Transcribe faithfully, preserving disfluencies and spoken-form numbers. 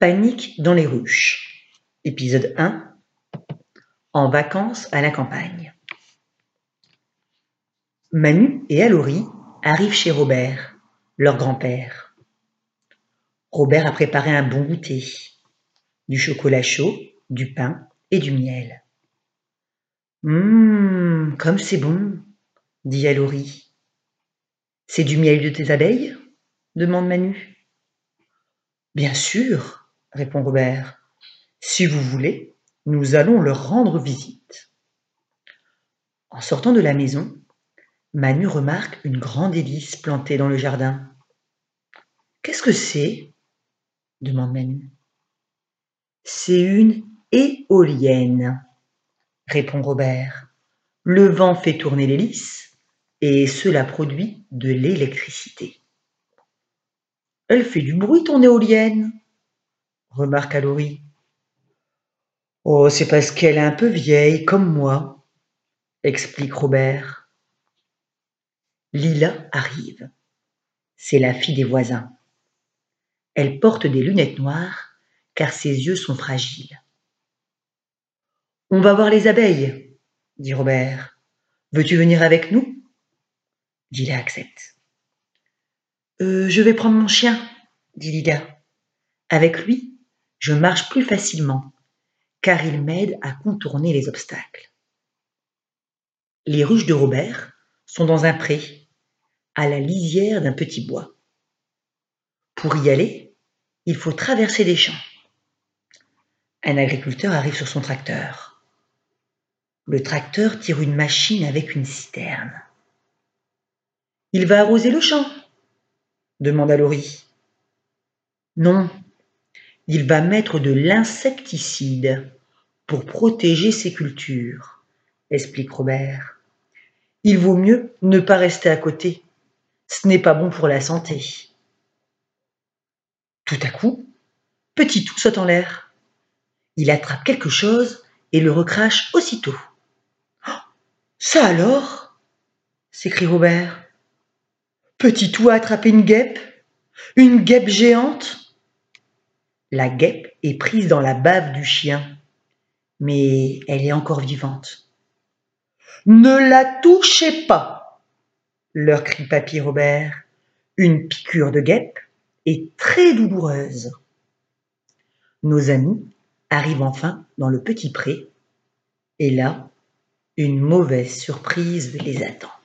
Panique dans les ruches. Épisode un. En vacances à la campagne. Manu et Alori arrivent chez Robert, leur grand-père. Robert a préparé un bon goûter. Du chocolat chaud, du pain et du miel. Hum, comme c'est bon, dit Alori. C'est du miel de tes abeilles demande Manu. Bien sûr, répond Robert. Si vous voulez, nous allons leur rendre visite. En sortant de la maison, Manu remarque une grande hélice plantée dans le jardin. « Qu'est-ce que c'est ?» demande Manu. « C'est une éolienne, » répond Robert. « Le vent fait tourner l'hélice et cela produit de l'électricité. »« Elle fait du bruit ton éolienne, » remarque Alori. « Oh, c'est parce qu'elle est un peu vieille, comme moi, » explique Robert. Lila arrive. C'est la fille des voisins. Elle porte des lunettes noires car ses yeux sont fragiles. « On va voir les abeilles, » dit Robert. « Veux-tu venir avec nous ?» Lila accepte. Euh, « Je vais prendre mon chien, » dit Lila. « Avec lui, je marche plus facilement car il m'aide à contourner les obstacles. » Les ruches de Robert sont dans un pré, à la lisière d'un petit bois. Pour y aller, il faut traverser des champs. Un agriculteur arrive sur son tracteur. Le tracteur tire une machine avec une citerne. « Il va arroser le champ ?» demande Alori. « Non, il va mettre de l'insecticide pour protéger ses cultures, » explique Robert. « Il vaut mieux ne pas rester à côté, ce n'est pas bon pour la santé. » Tout à coup, Petit Tout saute en l'air. Il attrape quelque chose et le recrache aussitôt. « Oh, ça alors ?» s'écrie Robert. Petit Tout a attrapé une guêpe, une guêpe géante. La guêpe est prise dans la bave du chien, mais elle est encore vivante. « Ne la touchez pas !» leur crie Papy Robert. Une piqûre de guêpe est très douloureuse. Nos amis arrivent enfin dans le petit pré, et là, une mauvaise surprise les attend.